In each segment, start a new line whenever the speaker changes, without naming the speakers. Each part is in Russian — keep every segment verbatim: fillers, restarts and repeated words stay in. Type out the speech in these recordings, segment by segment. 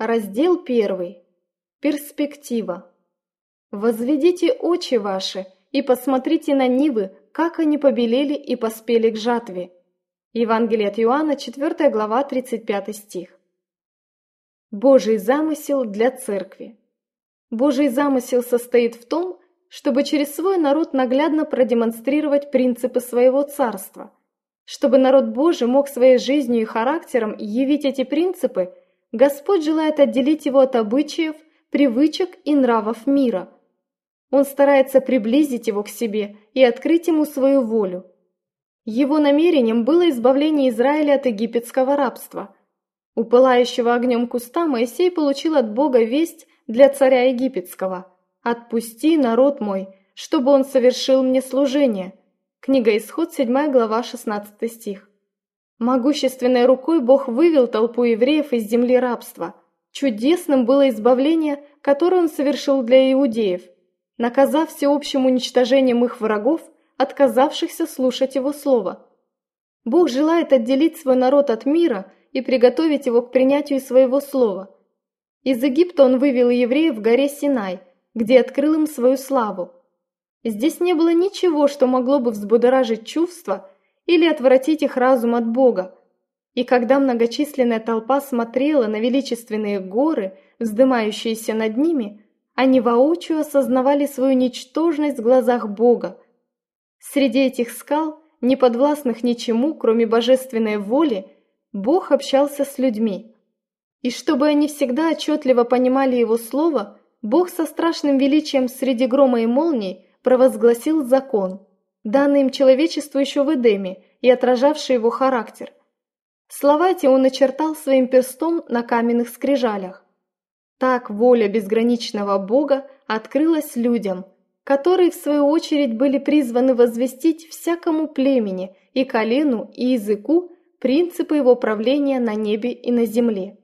Раздел первый. Перспектива. «Возведите очи ваши и посмотрите на нивы, как они побелели и поспели к жатве». Евангелие от Иоанна, четвёртая глава, тридцать пятый стих. Божий замысел для церкви. Божий замысел состоит в том, чтобы через свой народ наглядно продемонстрировать принципы своего царства. Чтобы народ Божий мог своей жизнью и характером явить эти принципы, Господь желает отделить его от обычаев, привычек и нравов мира. Он старается приблизить его к себе и открыть ему свою волю. Его намерением было избавление Израиля от египетского рабства. У пылающего огнем куста Моисей получил от Бога весть для царя египетского: «Отпусти народ мой, чтобы он совершил мне служение». Книга Исход, седьмая глава, шестнадцатый стих. Могущественной рукой Бог вывел толпу евреев из земли рабства. Чудесным было избавление, которое Он совершил для иудеев, наказав всеобщим уничтожением их врагов, отказавшихся слушать Его слово. Бог желает отделить свой народ от мира и приготовить его к принятию своего слова. Из Египта Он вывел евреев в горе Синай, где открыл им свою славу. Здесь не было ничего, что могло бы взбудоражить чувства или отвратить их разум от Бога. И когда многочисленная толпа смотрела на величественные горы, вздымающиеся над ними, они воочию осознавали свою ничтожность в глазах Бога. Среди этих скал, не подвластных ничему, кроме божественной воли, Бог общался с людьми. И чтобы они всегда отчетливо понимали Его слово, Бог со страшным величием среди грома и молний провозгласил закон, данный им человечеству еще в Эдеме и отражавший его характер. Слова эти он начертал своим перстом на каменных скрижалях. Так воля безграничного Бога открылась людям, которые, в свою очередь, были призваны возвестить всякому племени и колену и языку принципы его правления на небе и на земле.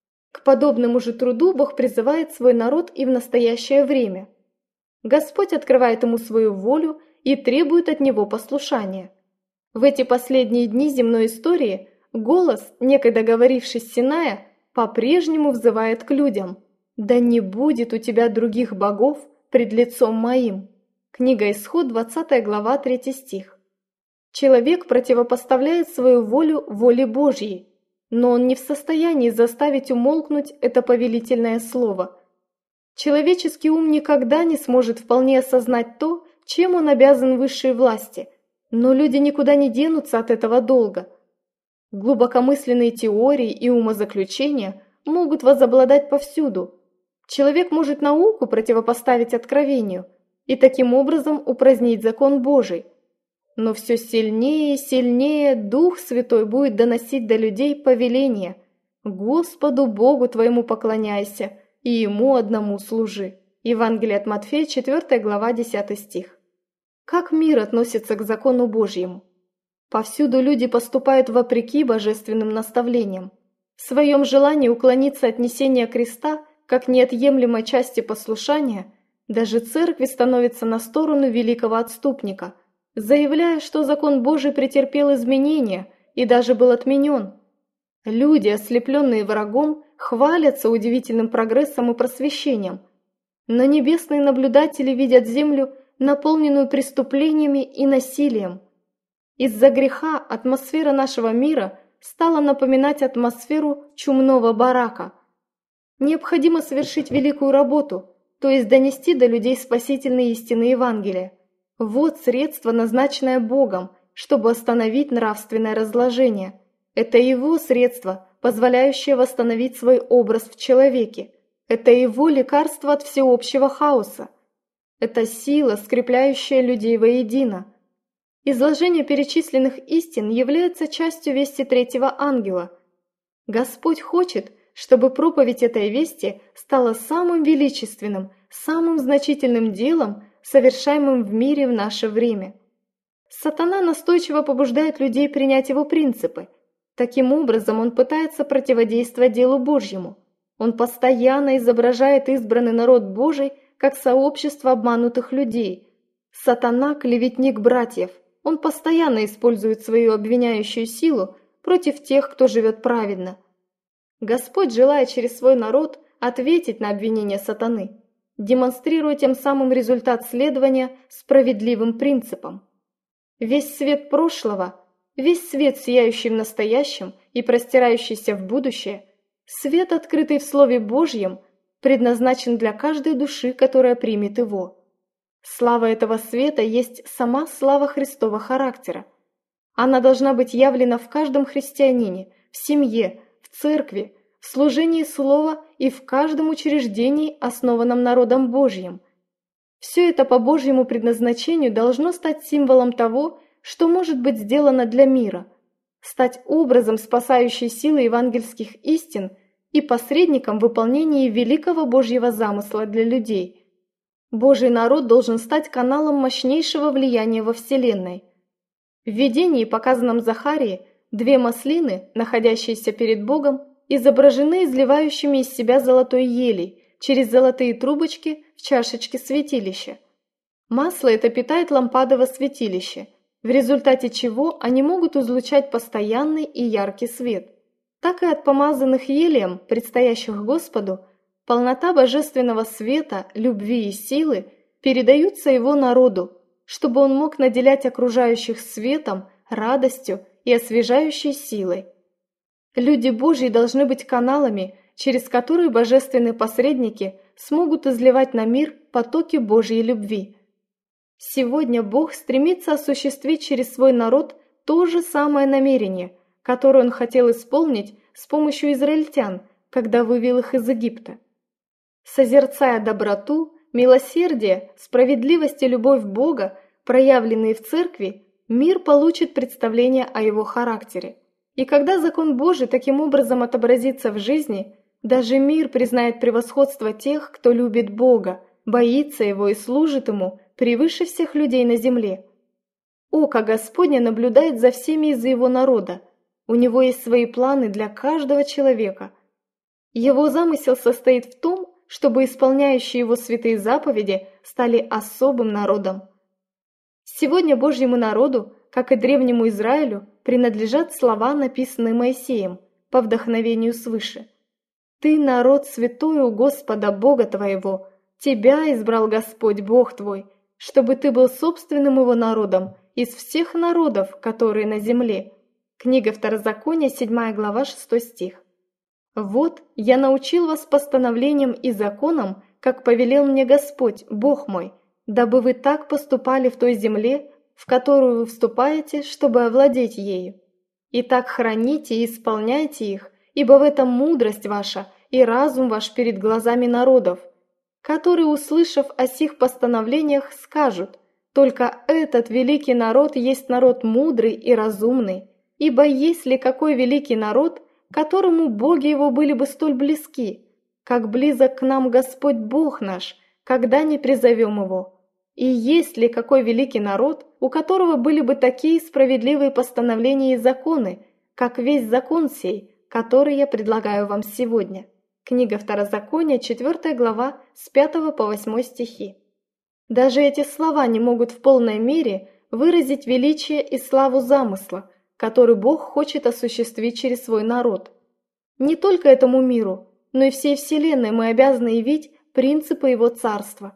К подобному же труду Бог призывает свой народ и в настоящее время. Господь открывает ему свою волю и требует от него послушания. В эти последние дни земной истории голос, некогда говоривший с Синая, по-прежнему взывает к людям: «Да не будет у тебя других богов пред лицом моим». Книга Исход, двадцатая глава, третий стих. Человек противопоставляет свою волю воле Божьей, но он не в состоянии заставить умолкнуть это повелительное слово. Человеческий ум никогда не сможет вполне осознать то, чем он обязан высшей власти, но люди никуда не денутся от этого долга. Глубокомысленные теории и умозаключения могут возобладать повсюду. Человек может науку противопоставить откровению и таким образом упразднить закон Божий. Но все сильнее и сильнее Дух Святой будет доносить до людей повеление: «Господу Богу твоему поклоняйся и Ему одному служи». Евангелие от Матфея, четвёртая глава, десятый стих. Как мир относится к закону Божьему? Повсюду люди поступают вопреки божественным наставлениям. В своем желании уклониться от несения креста как неотъемлемой части послушания, даже церкви становится на сторону великого отступника, заявляя, что закон Божий претерпел изменения и даже был отменен. Люди, ослепленные врагом, хвалятся удивительным прогрессом и просвещением, но небесные наблюдатели видят землю, наполненную преступлениями и насилием. Из-за греха атмосфера нашего мира стала напоминать атмосферу чумного барака. Необходимо совершить великую работу, то есть донести до людей спасительные истины Евангелия. Вот средство, назначенное Богом, чтобы остановить нравственное разложение. Это Его средство, позволяющее восстановить свой образ в человеке. Это Его лекарство от всеобщего хаоса. Это сила, скрепляющая людей воедино. Изложение перечисленных истин является частью вести третьего ангела. Господь хочет, чтобы проповедь этой вести стала самым величественным, самым значительным делом, совершаемым в мире в наше время. Сатана настойчиво побуждает людей принять его принципы. Таким образом, он пытается противодействовать делу Божьему. Он постоянно изображает избранный народ Божий как сообщество обманутых людей. Сатана – клеветник братьев. Он постоянно использует свою обвиняющую силу против тех, кто живет праведно. Господь желает через свой народ ответить на обвинения сатаны, демонстрируя тем самым результат следования справедливым принципам. Весь свет прошлого, весь свет, сияющий в настоящем и простирающийся в будущее, свет, открытый в Слове Божьем, предназначен для каждой души, которая примет его. Слава этого света есть сама слава Христова характера. Она должна быть явлена в каждом христианине, в семье, в церкви, в служении Слова и в каждом учреждении, основанном народом Божьим. Все это по Божьему предназначению должно стать символом того, что может быть сделано для мира, стать образом спасающей силы евангельских истин и посредником в выполнении великого Божьего замысла для людей. Божий народ должен стать каналом мощнейшего влияния во Вселенной. В видении, показанном Захарии, две маслины, находящиеся перед Богом, изображены изливающими из себя золотой елей через золотые трубочки в чашечке святилища. Масло это питает лампадово святилище, в результате чего они могут излучать постоянный и яркий свет. Так и от помазанных елеем, предстоящих Господу, полнота божественного света, любви и силы передаются его народу, чтобы он мог наделять окружающих светом, радостью и освежающей силой. Люди Божьи должны быть каналами, через которые божественные посредники смогут изливать на мир потоки Божьей любви. Сегодня Бог стремится осуществить через свой народ то же самое намерение, которое Он хотел исполнить с помощью израильтян, когда вывел их из Египта. Созерцая доброту, милосердие, справедливость и любовь Бога, проявленные в церкви, мир получит представление о его характере. И когда закон Божий таким образом отобразится в жизни, даже мир признает превосходство тех, кто любит Бога, боится Его и служит Ему превыше всех людей на земле. Око Господне наблюдает за всеми из Его народа. У Него есть свои планы для каждого человека. Его замысел состоит в том, чтобы исполняющие Его святые заповеди стали особым народом. Сегодня Божьему народу, как и древнему Израилю, принадлежат слова, написанные Моисеем по вдохновению свыше. «Ты народ святой у Господа Бога твоего, тебя избрал Господь Бог твой, чтобы ты был собственным Его народом из всех народов, которые на земле». Книга Второзакония, седьмая глава, шестой стих. «Вот я научил вас постановлениям и законам, как повелел мне Господь, Бог мой, дабы вы так поступали в той земле, в которую вы вступаете, чтобы овладеть ею. Итак, храните и исполняйте их, ибо в этом мудрость ваша и разум ваш перед глазами народов, которые, услышав о сих постановлениях, скажут: только этот великий народ есть народ мудрый и разумный, ибо есть ли какой великий народ, которому боги его были бы столь близки, как близок к нам Господь Бог наш, когда не призовем его? И есть ли какой великий народ, у которого были бы такие справедливые постановления и законы, как весь закон сей, который я предлагаю вам сегодня?» Книга Второзакония, четвёртая глава, с пятого по восьмой стихи. Даже эти слова не могут в полной мере выразить величие и славу замысла, который Бог хочет осуществить через свой народ. Не только этому миру, но и всей Вселенной мы обязаны явить принципы Его Царства.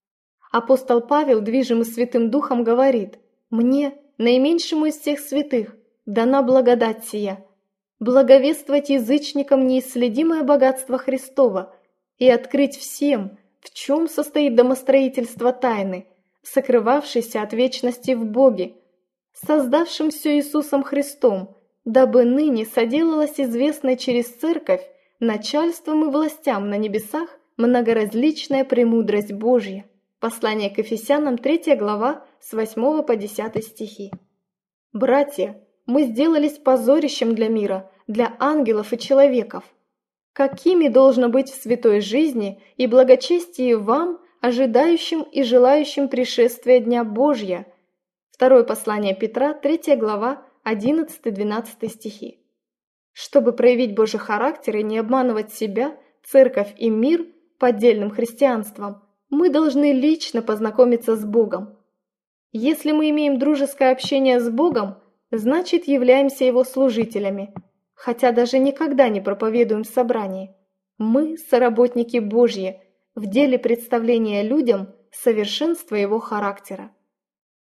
Апостол Павел, движимый Святым Духом, говорит: «Мне, наименьшему из всех святых, дана благодать сия, благовествовать язычникам неисследимое богатство Христова и открыть всем, в чем состоит домостроительство тайны, сокрывавшейся от вечности в Боге, создавшим все Иисусом Христом, дабы ныне соделалась известной через Церковь начальством и властям на небесах многоразличная премудрость Божья». Послание к Ефесянам, третья глава, с восьмого по десятый стихи. «Братья, мы сделались позорищем для мира, для ангелов и человеков. Какими должно быть в святой жизни и благочестии вам, ожидающим и желающим пришествия Дня Божья?» Второе послание Петра, третья глава, одиннадцатый-двенадцатый стихи. Чтобы проявить Божий характер и не обманывать себя, церковь и мир поддельным христианством, мы должны лично познакомиться с Богом. Если мы имеем дружеское общение с Богом, значит являемся Его служителями. хотя даже никогда не проповедуем в собрании. Мы – соработники Божьи в деле представления людям совершенства Его характера.